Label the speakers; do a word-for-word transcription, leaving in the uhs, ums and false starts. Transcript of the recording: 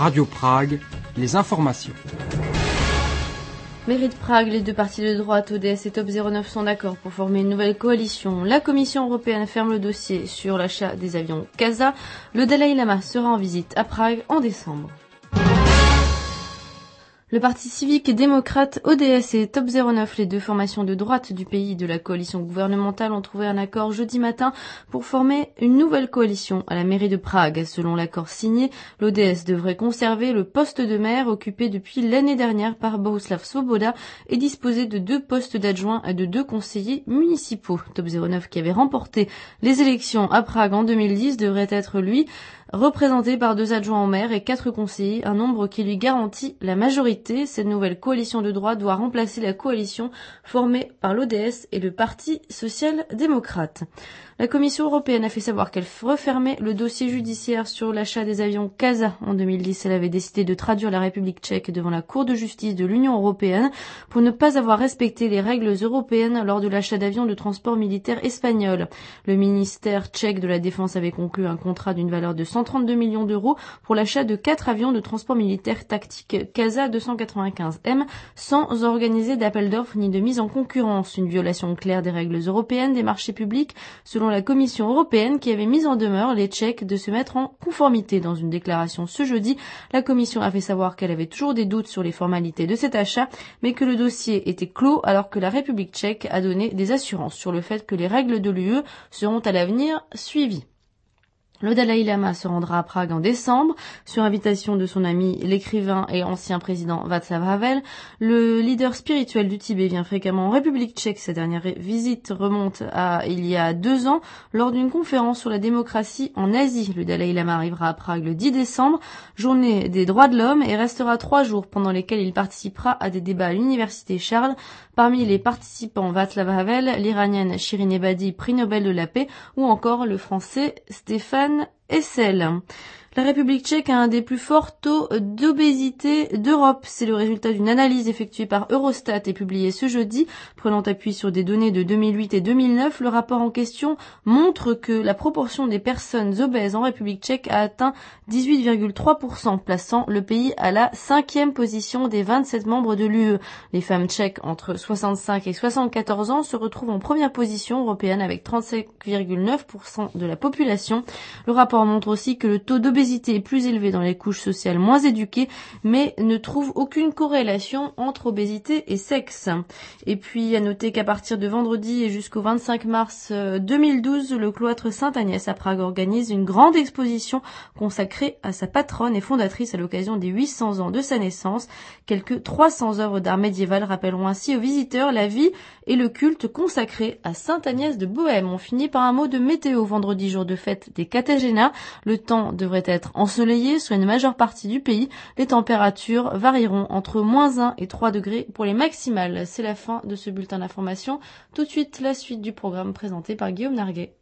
Speaker 1: Radio Prague, les informations.
Speaker 2: Mairie de Prague, les deux partis de droite, O D S et Top zéro neuf, sont d'accord pour former une nouvelle coalition. La Commission européenne ferme le dossier sur l'achat des avions CASA. Le Dalai Lama sera en visite à Prague en décembre. Le Parti civique et démocrate O D S et Top zéro neuf, les deux formations de droite du pays de la coalition gouvernementale, ont trouvé un accord jeudi matin pour former une nouvelle coalition à la mairie de Prague. Selon l'accord signé, l'O D S devrait conserver le poste de maire occupé depuis l'année dernière par Bohuslav Svoboda et disposer de deux postes d'adjoints et de deux conseillers municipaux. Top zéro neuf, qui avait remporté les élections à Prague en deux mille dix, devrait être, lui, représenté par deux adjoints au maire et quatre conseillers, un nombre qui lui garantit la majorité. Cette nouvelle coalition de droite doit remplacer la coalition formée par l'O D S et le Parti social-démocrate. La Commission européenne a fait savoir qu'elle refermait le dossier judiciaire sur l'achat des avions CASA. En deux mille dix, elle avait décidé de traduire la République tchèque devant la Cour de justice de l'Union européenne pour ne pas avoir respecté les règles européennes lors de l'achat d'avions de transport militaire espagnols. Le ministère tchèque de la Défense avait conclu un contrat d'une valeur de cent trente-deux millions d'euros pour l'achat de quatre avions de transport militaire tactique CASA deux cent quatre-vingt-quinze M sans organiser d'appel d'offres ni de mise en concurrence. Une violation claire des règles européennes des marchés publics, selon la Commission européenne, qui avait mis en demeure les Tchèques de se mettre en conformité. Dans une déclaration ce jeudi, la Commission a fait savoir qu'elle avait toujours des doutes sur les formalités de cet achat, mais que le dossier était clos, alors que la République tchèque a donné des assurances sur le fait que les règles de l'U E seront à l'avenir suivies. Le Dalai Lama se rendra à Prague en décembre, sur invitation de son ami l'écrivain et ancien président Václav Havel. Le leader spirituel du Tibet vient fréquemment en République tchèque. Sa dernière visite remonte à il y a deux ans, lors d'une conférence sur la démocratie en Asie. Le Dalai Lama arrivera à Prague le dix décembre, journée des droits de l'homme, et restera trois jours pendant lesquels il participera à des débats à l'université Charles. Parmi les participants, Václav Havel, l'Iranienne Shirin Ebadi, prix Nobel de la paix, ou encore le Français Stéphane Hessel. La République tchèque a un des plus forts taux d'obésité d'Europe. C'est le résultat d'une analyse effectuée par Eurostat et publiée ce jeudi. Prenant appui sur des données de deux mille huit et deux mille neuf, le rapport en question montre que la proportion des personnes obèses en République tchèque a atteint dix-huit virgule trois pour cent, plaçant le pays à la cinquième position des vingt-sept membres de l'U E. Les femmes tchèques entre soixante-cinq et soixante-quatorze ans se retrouvent en première position européenne avec trente-cinq virgule neuf pour cent de la population. Le rapport montre aussi que le taux d'obésité L'obésité est plus élevée dans les couches sociales moins éduquées, mais ne trouve aucune corrélation entre obésité et sexe. Et puis, à noter qu'à partir de vendredi et jusqu'au vingt-cinq mars deux mille douze, le cloître Sainte-Agnès à Prague organise une grande exposition consacrée à sa patronne et fondatrice à l'occasion des huit cents ans de sa naissance. Quelques trois cents œuvres d'art médiéval rappelleront ainsi aux visiteurs la vie et le culte consacré à Sainte-Agnès de Bohême. On finit par un mot de météo. Vendredi, jour de fête des Catagénas, le temps devrait être être ensoleillé sur une majeure partie du pays. Les températures varieront entre moins un et trois degrés pour les maximales. C'est la fin de ce bulletin d'information. Tout de suite, la suite du programme présenté par Guillaume Narguet.